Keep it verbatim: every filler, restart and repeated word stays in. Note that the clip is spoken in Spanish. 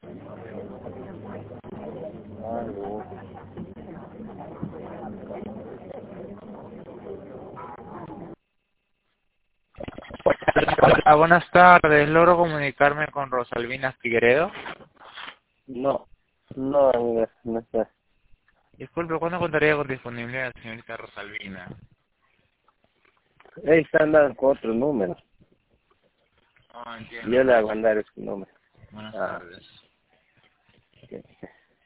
Aló. Hola, buenas tardes. ¿Logro comunicarme con Rosalvina Figueredo? No, no, amiga, no está. Disculpe, ¿cuándo contaría con disponibilidad la señorita Rosalvina? Ahí está andando con otro número. No, entiendo. Yo le voy a mandar ese número. Buenas Ah, tardes. ok.